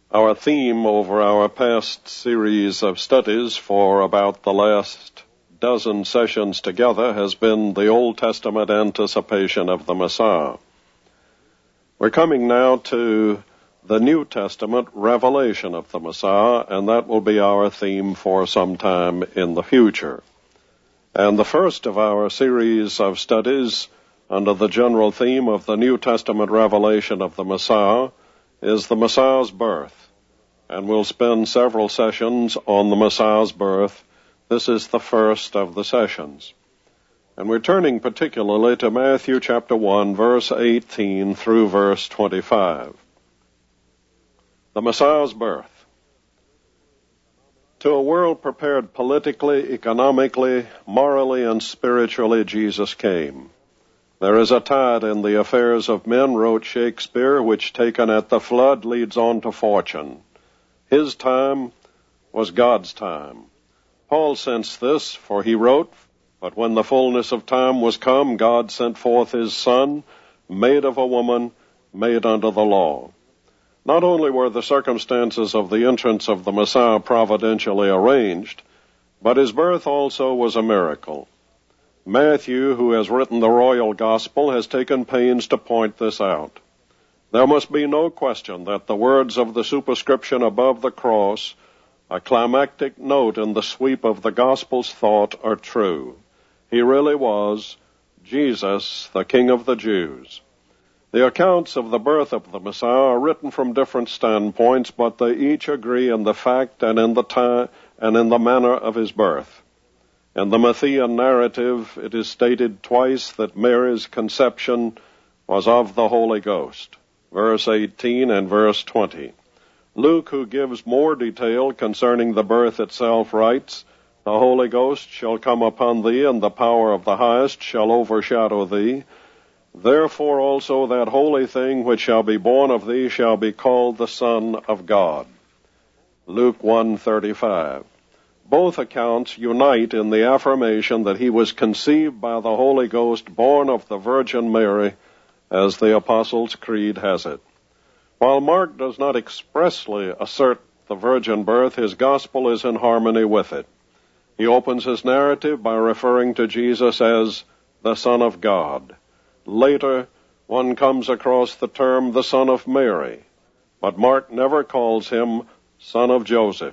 Our theme over our past series of studies for about the last dozen sessions together has been the Old Testament anticipation of the Messiah. We're coming now to the New Testament revelation of the Messiah, and that will be our theme for some time in the future. And the first of our series of studies under the general theme of the New Testament revelation of the Messiah is the Messiah's birth. And we'll spend several sessions on the Messiah's birth. This is the first of the sessions. And we're turning particularly to Matthew chapter 1, verse 18 through verse 25. The Messiah's birth. To a world prepared politically, economically, morally, and spiritually, Jesus came. There is a tide in the affairs of men, wrote Shakespeare, which taken at the flood leads on to fortune. His time was God's time. Paul sensed this, for he wrote, "But when the fullness of time was come, God sent forth his Son, made of a woman, made under the law." Not only were the circumstances of the entrance of the Messiah providentially arranged, but his birth also was a miracle. Matthew, who has written the royal gospel, has taken pains to point this out. There must be no question that the words of the superscription above the cross, a climactic note in the sweep of the gospel's thought, are true. He really was Jesus, the King of the Jews. The accounts of the birth of the Messiah are written from different standpoints, but they each agree in the fact and in the time and in the manner of his birth. In the Matthean narrative, it is stated twice that Mary's conception was of the Holy Ghost, verse 18 and verse 20. Luke, who gives more detail concerning the birth itself, writes, "The Holy Ghost shall come upon thee, and the power of the Highest shall overshadow thee. Therefore also that holy thing which shall be born of thee shall be called the Son of God." Luke 1:35. Both accounts unite in the affirmation that he was conceived by the Holy Ghost, born of the Virgin Mary, as the Apostles' Creed has it. While Mark does not expressly assert the virgin birth, his gospel is in harmony with it. He opens his narrative by referring to Jesus as the Son of God. Later, one comes across the term the Son of Mary, but Mark never calls him Son of Joseph.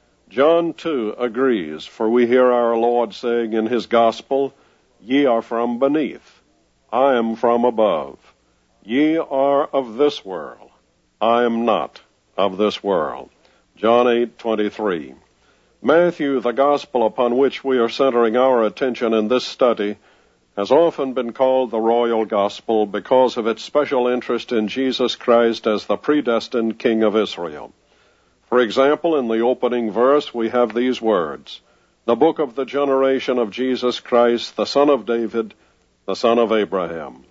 John, too, agrees, for we hear our Lord saying in his gospel, "Ye are from beneath, I am from above. Ye are of this world, I am not of this world." John 8:23. Matthew, the gospel upon which we are centering our attention in this study, has often been called the royal gospel because of its special interest in Jesus Christ as the predestined King of Israel. For example, in the opening verse we have these words, "The book of the generation of Jesus Christ, the son of David, the son of Abraham."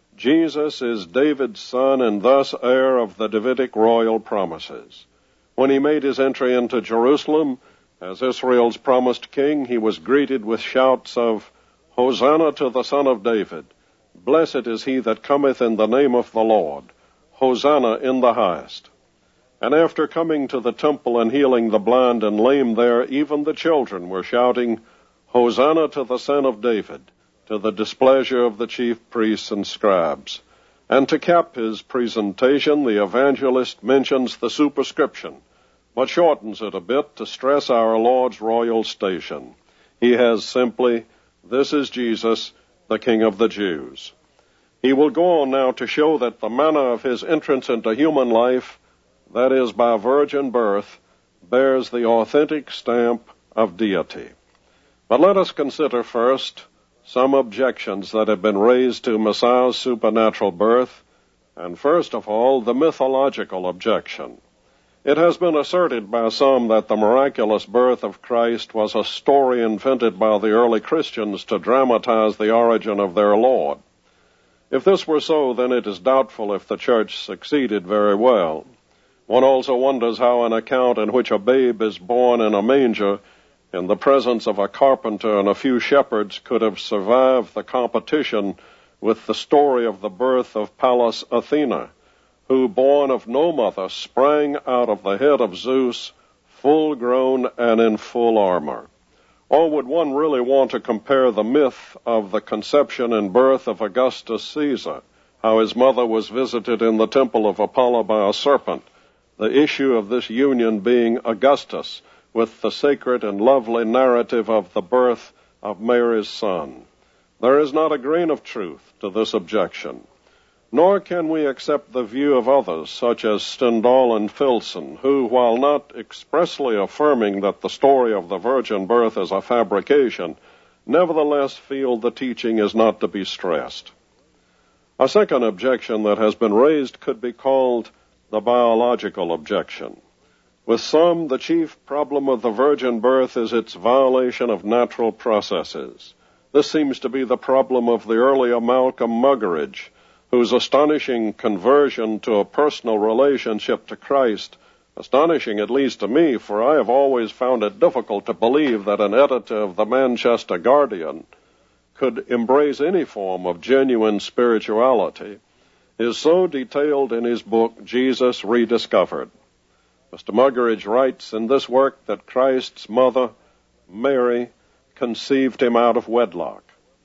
Jesus is David's son and thus heir of the Davidic royal promises. When he made his entry into Jerusalem as Israel's promised king, he was greeted with shouts of, "Hosanna to the Son of David! Blessed is he that cometh in the name of the Lord! Hosanna in the highest!" And after coming to the temple and healing the blind and lame there, even the children were shouting, "Hosanna to the Son of David," to the displeasure of the chief priests and scribes. And to cap his presentation, the evangelist mentions the superscription, but shortens it a bit to stress our Lord's royal station. He has simply, "This is Jesus, the King of the Jews." He will go on now to show that the manner of his entrance into human life, that is, by virgin birth, bears the authentic stamp of deity. But let us consider first some objections that have been raised to Messiah's supernatural birth, and first of all, the mythological objection. It has been asserted by some that the miraculous birth of Christ was a story invented by the early Christians to dramatize the origin of their Lord. If this were so, then it is doubtful if the church succeeded very well. One also wonders how an account in which a babe is born in a manger in the presence of a carpenter and a few shepherds could have survived the competition with the story of the birth of Pallas Athena, who, born of no mother, sprang out of the head of Zeus, full grown and in full armor. Or would one really want to compare the myth of the conception and birth of Augustus Caesar, how his mother was visited in the temple of Apollo by a serpent, the issue of this union being Augustus, with the sacred and lovely narrative of the birth of Mary's son? There is not a grain of truth to this objection. Nor can we accept the view of others, such as Stendhal and Filson, who, while not expressly affirming that the story of the virgin birth is a fabrication, nevertheless feel the teaching is not to be stressed. A second objection that has been raised could be called the biological objection. With some, the chief problem of the virgin birth is its violation of natural processes. This seems to be the problem of the earlier Malcolm Muggeridge, whose astonishing conversion to a personal relationship to Christ, astonishing at least to me, for I have always found it difficult to believe that an editor of the Manchester Guardian could embrace any form of genuine spirituality, is so detailed in his book, Jesus Rediscovered. Mr. Muggeridge writes in this work that Christ's mother, Mary, conceived him out of wedlock.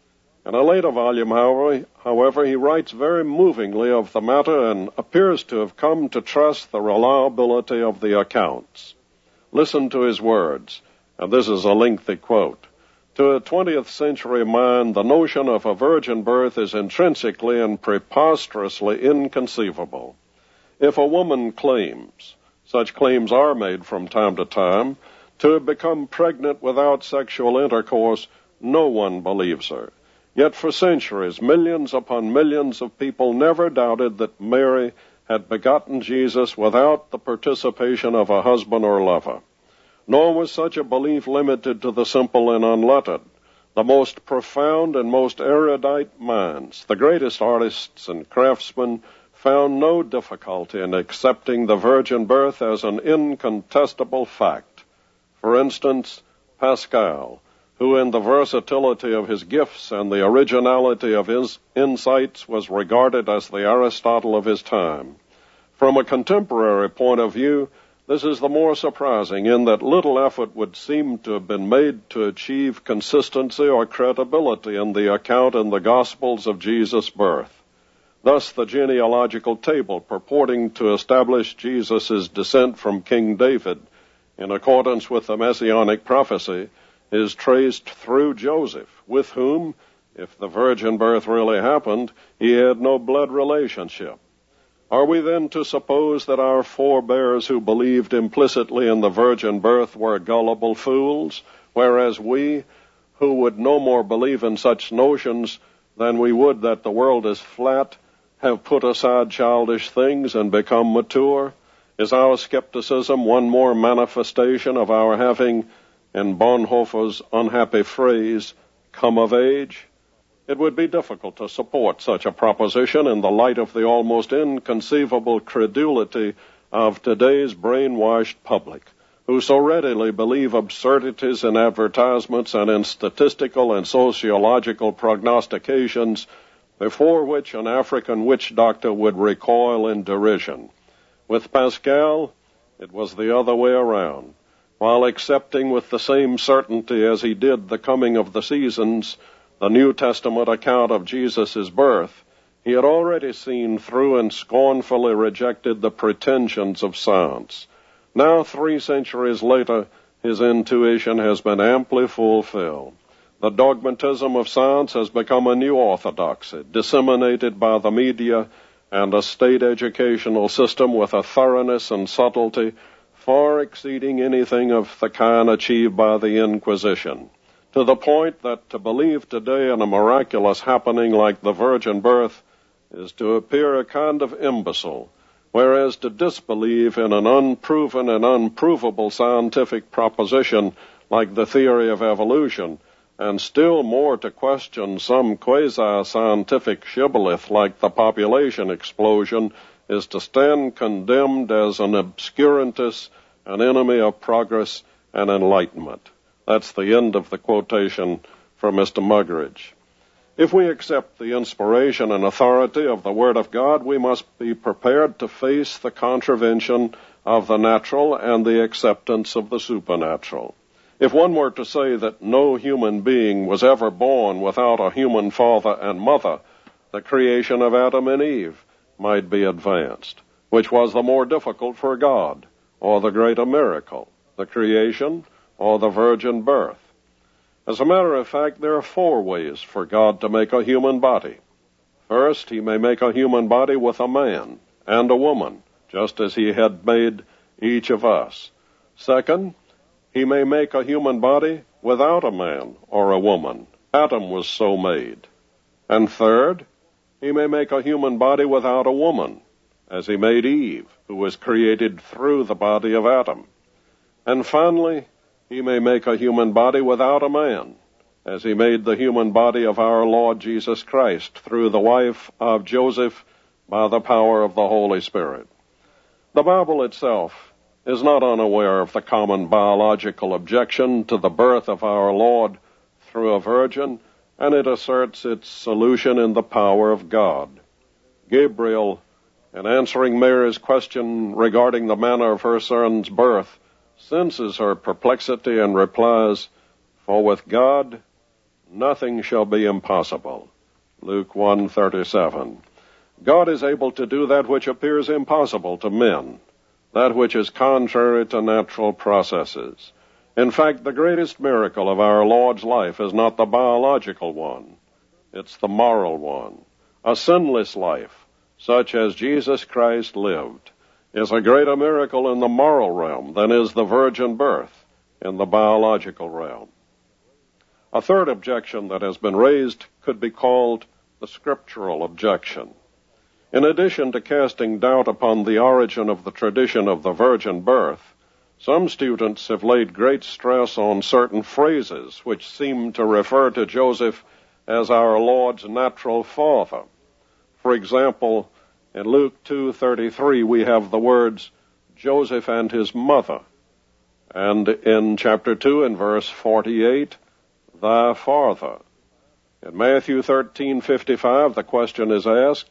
In a later volume, however, he writes very movingly of the matter and appears to have come to trust the reliability of the accounts. Listen to his words, and this is a lengthy quote. To a 20th century mind, the notion of a virgin birth is intrinsically and preposterously inconceivable. If a woman claims, such claims are made from time to time, to have become pregnant without sexual intercourse, no one believes her. Yet for centuries, millions upon millions of people never doubted that Mary had begotten Jesus without the participation of a husband or lover. Nor was such a belief limited to the simple and unlettered. The most profound and most erudite minds, the greatest artists and craftsmen, found no difficulty in accepting the virgin birth as an incontestable fact. For instance, Pascal, who in the versatility of his gifts and the originality of his insights was regarded as the Aristotle of his time. From a contemporary point of view, this is the more surprising in that little effort would seem to have been made to achieve consistency or credibility in the account in the Gospels of Jesus' birth. Thus, the genealogical table purporting to establish Jesus' descent from King David, in accordance with the Messianic prophecy, is traced through Joseph, with whom, if the virgin birth really happened, he had no blood relationship. Are we then to suppose that our forebears who believed implicitly in the virgin birth were gullible fools, whereas we, who would no more believe in such notions than we would that the world is flat, have put aside childish things and become mature? Is our skepticism one more manifestation of our having, in Bonhoeffer's unhappy phrase, come of age? It would be difficult to support such a proposition in the light of the almost inconceivable credulity of today's brainwashed public, who so readily believe absurdities in advertisements and in statistical and sociological prognostications before which an African witch doctor would recoil in derision. With Pascal, it was the other way around. While accepting with the same certainty as he did the coming of the seasons, the New Testament account of Jesus' birth, he had already seen through and scornfully rejected the pretensions of science. Now, 3 centuries later, his intuition has been amply fulfilled. The dogmatism of science has become a new orthodoxy, disseminated by the media and a state educational system with a thoroughness and subtlety far exceeding anything of the kind achieved by the Inquisition, to the point that to believe today in a miraculous happening like the virgin birth is to appear a kind of imbecile, whereas to disbelieve in an unproven and unprovable scientific proposition like the theory of evolution, and still more to question some quasi-scientific shibboleth like the population explosion, is to stand condemned as an obscurantist, an enemy of progress and enlightenment. That's the end of the quotation from Mr. Muggeridge. If we accept the inspiration and authority of the Word of God, we must be prepared to face the contravention of the natural and the acceptance of the supernatural. If one were to say that no human being was ever born without a human father and mother, the creation of Adam and Eve might be advanced. Which was the more difficult for God, or the greater miracle, the creation or the virgin birth? As a matter of fact, there are 4 ways for God to make a human body. First, he may make a human body with a man and a woman, just as he had made each of us. Second, he may make a human body without a man or a woman. Adam was so made. And third, he may make a human body without a woman, as he made Eve, who was created through the body of Adam. And finally, he may make a human body without a man, as he made the human body of our Lord Jesus Christ through the wife of Joseph by the power of the Holy Spirit. The Bible itself is not unaware of the common biological objection to the birth of our Lord through a virgin, and it asserts its solution in the power of God. Gabriel, in answering Mary's question regarding the manner of her son's birth, senses her perplexity and replies, "For with God nothing shall be impossible." Luke 1:37. God is able to do that which appears impossible to men, that which is contrary to natural processes. In fact, the greatest miracle of our Lord's life is not the biological one. It's the moral one. A sinless life, such as Jesus Christ lived, is a greater miracle in the moral realm than is the virgin birth in the biological realm. A third objection that has been raised could be called the scriptural objection. In addition to casting doubt upon the origin of the tradition of the virgin birth, some students have laid great stress on certain phrases which seem to refer to Joseph as our Lord's natural father. For example, in Luke 2:33, we have the words, Joseph and his mother. And in chapter 2, in verse 48, thy father. In Matthew 13:55, the question is asked,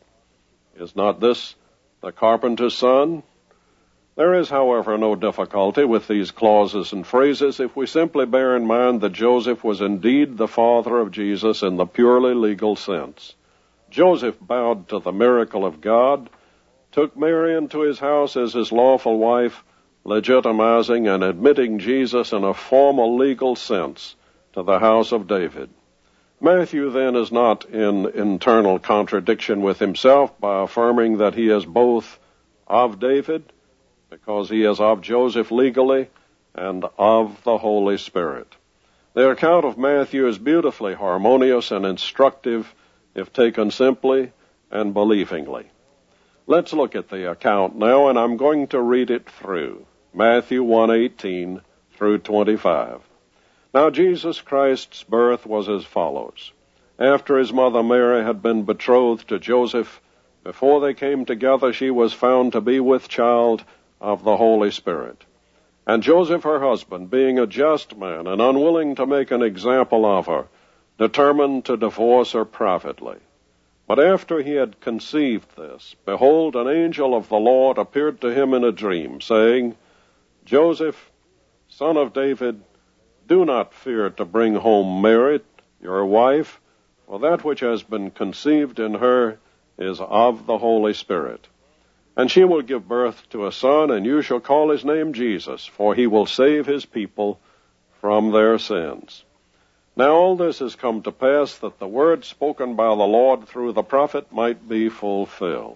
is not this the carpenter's son? There is, however, no difficulty with these clauses and phrases if we simply bear in mind that Joseph was indeed the father of Jesus in the purely legal sense. Joseph bowed to the miracle of God, took Mary into his house as his lawful wife, legitimizing and admitting Jesus in a formal legal sense to the house of David. Matthew then is not in internal contradiction with himself by affirming that he is both of David, because he is of Joseph legally, and of the Holy Spirit. The account of Matthew is beautifully harmonious and instructive if taken simply and believingly. Let's look at the account now, and I'm going to read it through. Matthew 1:18 through 25. Now Jesus Christ's birth was as follows. After his mother Mary had been betrothed to Joseph, before they came together she was found to be with child of the Holy Spirit. And Joseph, her husband, being a just man and unwilling to make an example of her, determined to divorce her privately. But after he had conceived this, behold, an angel of the Lord appeared to him in a dream, saying, Joseph, son of David, do not fear to bring home Mary, your wife, for that which has been conceived in her is of the Holy Spirit. And she will give birth to a son, and you shall call his name Jesus, for he will save his people from their sins. Now all this has come to pass that the word spoken by the Lord through the prophet might be fulfilled.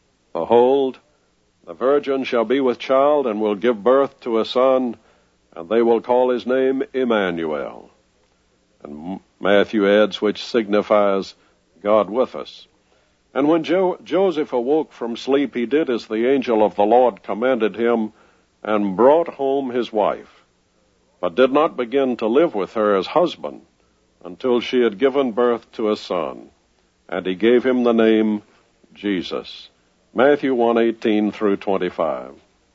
Behold, the virgin shall be with child and will give birth to a son, and they will call his name Emmanuel. And Matthew adds, which signifies God with us. And when Joseph awoke from sleep, he did as the angel of the Lord commanded him, and brought home his wife, but did not begin to live with her as husband until she had given birth to a son, and he gave him the name Jesus. Matthew 1:18 through 25.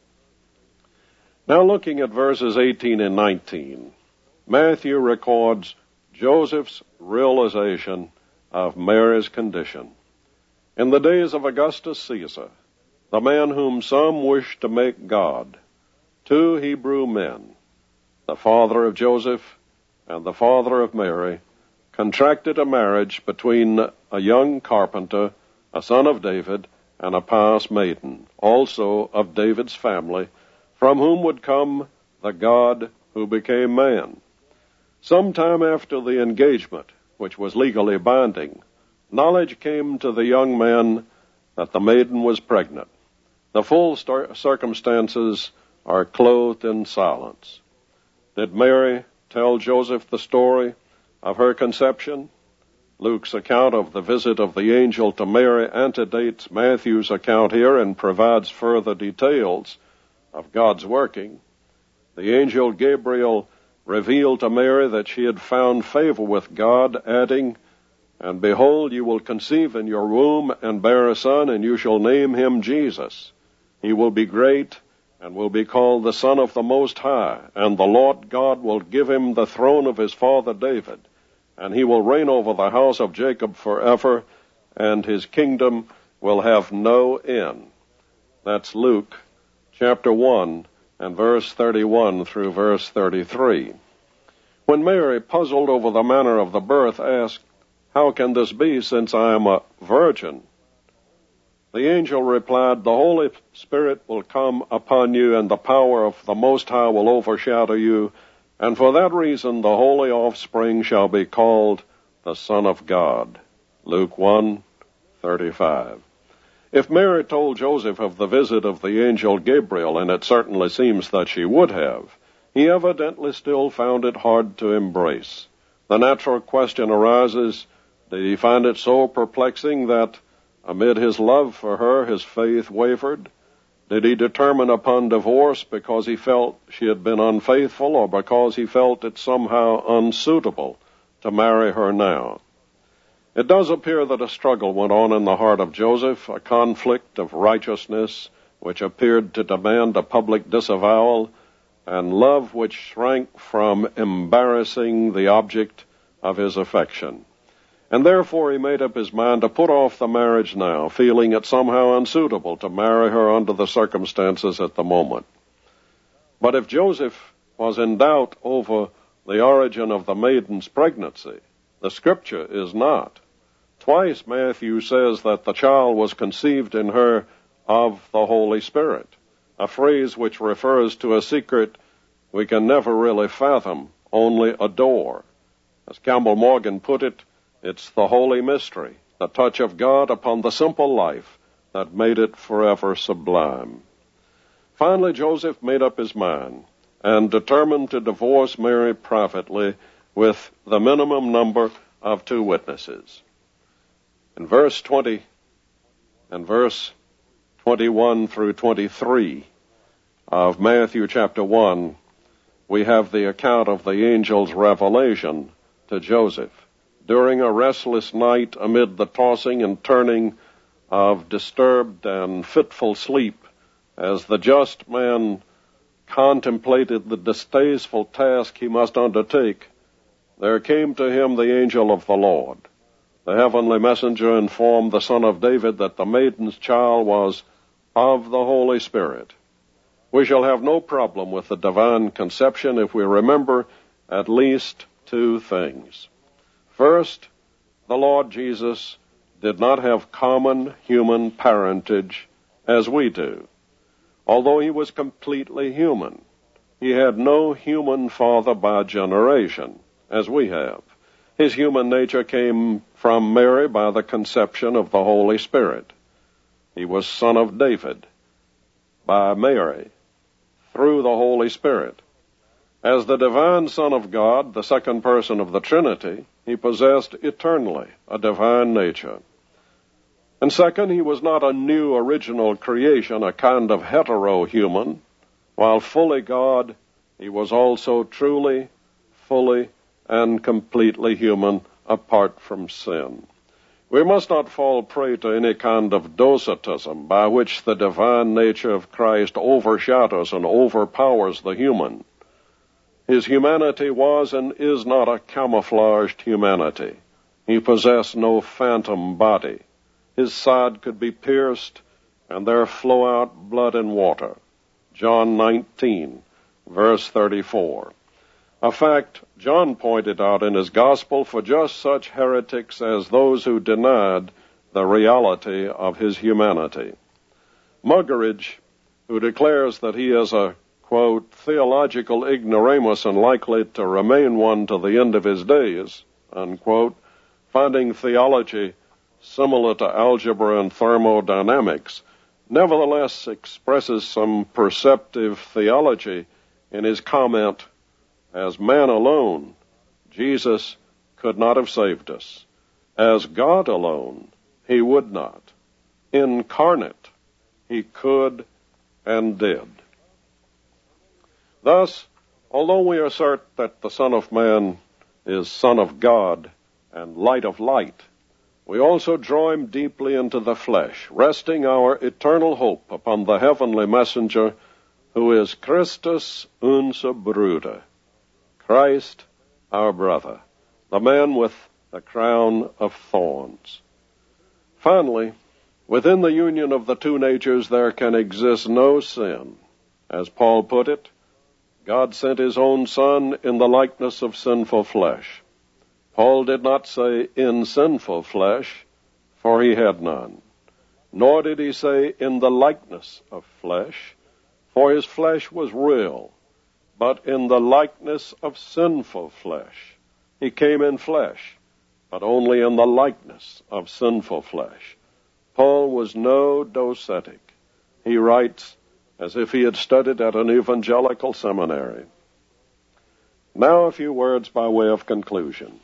Now looking at verses 18 and 19, Matthew records Joseph's realization of Mary's condition. In the days of Augustus Caesar, the man whom some wished to make God, two Hebrew men, the father of Joseph and the father of Mary, contracted a marriage between a young carpenter, a son of David, and a pious maiden, also of David's family, from whom would come the God who became man. Some time after the engagement, which was legally binding, knowledge came to the young man that the maiden was pregnant. The full circumstances are clothed in silence. Did Mary tell Joseph the story of her conception? Luke's account of the visit of the angel to Mary antedates Matthew's account here and provides further details of God's working. The angel Gabriel revealed to Mary that she had found favor with God, adding, "And behold, you will conceive in your womb and bear a son, and you shall name him Jesus. He will be great and will be called the Son of the Most High, and the Lord God will give him the throne of his father David, and he will reign over the house of Jacob forever, and his kingdom will have no end." That's Luke chapter 1 and verse 31 through verse 33. When Mary, puzzled over the manner of the birth, asked, "How can this be, since I am a virgin?" the angel replied, "The Holy Spirit will come upon you, and the power of the Most High will overshadow you, and for that reason the holy offspring shall be called the Son of God." Luke 1:35. If Mary told Joseph of the visit of the angel Gabriel, and it certainly seems that she would have, he evidently still found it hard to embrace. The natural question arises, did he find it so perplexing that, amid his love for her, his faith wavered? Did he determine upon divorce because he felt she had been unfaithful, or because he felt it somehow unsuitable to marry her now? It does appear that a struggle went on in the heart of Joseph, a conflict of righteousness which appeared to demand a public disavowal, and love which shrank from embarrassing the object of his affection. And therefore he made up his mind to put off the marriage now, feeling it somehow unsuitable to marry her under the circumstances at the moment. But if Joseph was in doubt over the origin of the maiden's pregnancy, the Scripture is not. Twice Matthew says that the child was conceived in her of the Holy Spirit, a phrase which refers to a secret we can never really fathom, only adore. As Campbell Morgan put it, it's the holy mystery, the touch of God upon the simple life that made it forever sublime. Finally, Joseph made up his mind and determined to divorce Mary privately with the minimum number of 2 witnesses. In verse 20 and verse 21 through 23 of Matthew chapter 1, we have the account of the angel's revelation to Joseph. During a restless night, amid the tossing and turning of disturbed and fitful sleep, as the just man contemplated the distasteful task he must undertake, there came to him the angel of the Lord. The heavenly messenger informed the son of David that the maiden's child was of the Holy Spirit. We shall have no problem with the divine conception if we remember at least 2 things. First, the Lord Jesus did not have common human parentage as we do. Although he was completely human, he had no human father by generation, as we have. His human nature came from Mary by the conception of the Holy Spirit. He was son of David by Mary through the Holy Spirit. As the divine Son of God, the second person of the Trinity, he possessed eternally a divine nature. And second, he was not a new original creation, a kind of hetero-human. While fully God, he was also truly, fully, and completely human apart from sin. We must not fall prey to any kind of docetism by which the divine nature of Christ overshadows and overpowers the human. His humanity was and is not a camouflaged humanity. He possessed no phantom body. His side could be pierced, and there flow out blood and water. John 19, verse 34. A fact John pointed out in his gospel for just such heretics as those who denied the reality of his humanity. Muggeridge, who declares that he is a, quote, theological ignoramus and likely to remain one to the end of his days, unquote, finding theology similar to algebra and thermodynamics, nevertheless expresses some perceptive theology in his comment, as man alone, Jesus could not have saved us. As God alone, he would not. Incarnate, he could and did. Thus, although we assert that the Son of Man is Son of God and Light of light, we also draw him deeply into the flesh, resting our eternal hope upon the heavenly messenger who is Christus unser Bruder, Christ our brother, the man with the crown of thorns. Finally, within the union of the two natures there can exist no sin. As Paul put it, God sent his own Son in the likeness of sinful flesh. Paul did not say in sinful flesh, for he had none. Nor did he say in the likeness of flesh, for his flesh was real, but in the likeness of sinful flesh. He came in flesh, but only in the likeness of sinful flesh. Paul was no docetic. He writes as if he had studied at an evangelical seminary. Now a few words by way of conclusion.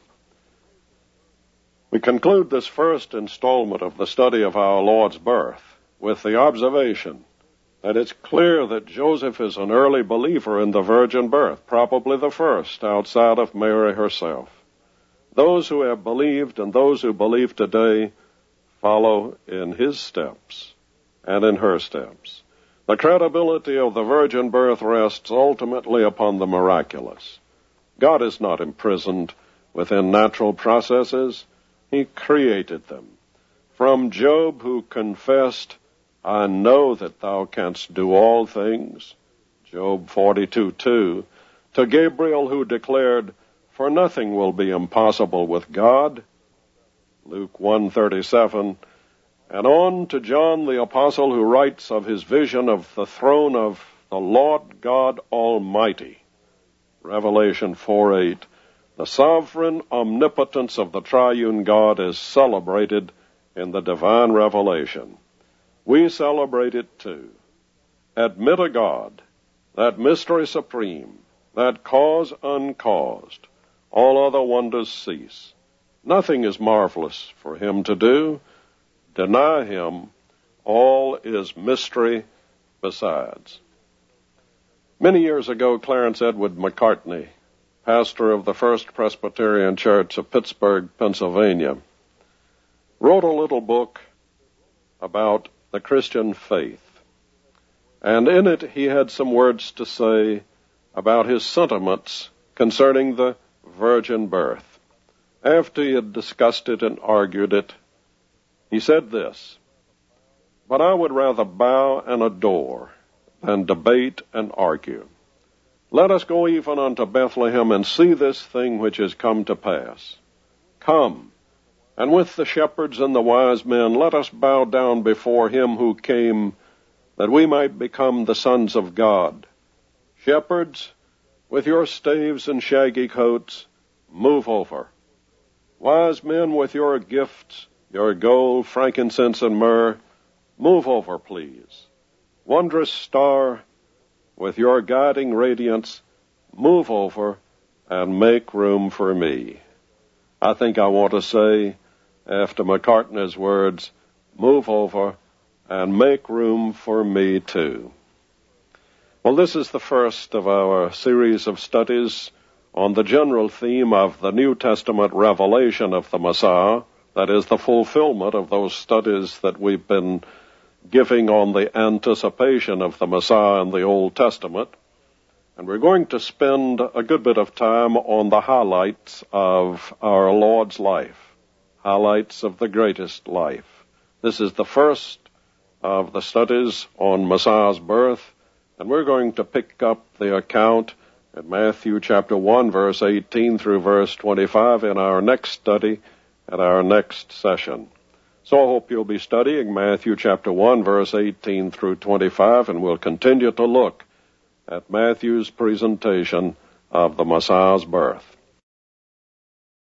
We conclude this first installment of the study of our Lord's birth with the observation that it's clear that Joseph is an early believer in the virgin birth, probably the first outside of Mary herself. Those who have believed and those who believe today follow in his steps and in her steps. The credibility of the virgin birth rests ultimately upon the miraculous. God is not imprisoned within natural processes. He created them. From Job, who confessed, I know that thou canst do all things, Job 42:2, to Gabriel, who declared, for nothing will be impossible with God, Luke 1:37, and on to John the Apostle, who writes of his vision of the throne of the Lord God Almighty, Revelation 4:8. The sovereign omnipotence of the triune God is celebrated in the divine revelation. We celebrate it too. Admit a God, that mystery supreme, that cause uncaused. All other wonders cease. Nothing is marvelous for him to do. Deny him, all is mystery besides. Many years ago, Clarence Edward McCartney, pastor of the First Presbyterian Church of Pittsburgh, Pennsylvania, wrote a little book about the Christian faith. And in it he had some words to say about his sentiments concerning the virgin birth. After he had discussed it and argued it, he said this, but I would rather bow and adore than debate and argue. Let us go even unto Bethlehem and see this thing which is come to pass. Come, and with the shepherds and the wise men, let us bow down before him who came, that we might become the sons of God. Shepherds, with your staves and shaggy coats, move over. Wise men, with your gifts, your gold, frankincense, and myrrh, move over, please. Wondrous star, with your guiding radiance, move over and make room for me. I think I want to say, after McCartney's words, move over and make room for me too. Well, this is the first of our series of studies on the general theme of the New Testament revelation of the Messiah, that is, the fulfillment of those studies that we've been giving on the anticipation of the Messiah in the Old Testament. And we're going to spend a good bit of time on the highlights of our Lord's life. highlights of the greatest life. This is the first of the studies on Messiah's birth, and we're going to pick up the account in Matthew chapter 1, verse 18 through verse 25 in our next study at our next session. So I hope you'll be studying Matthew chapter 1, verse 18 through 25, and we'll continue to look at Matthew's presentation of the Messiah's birth.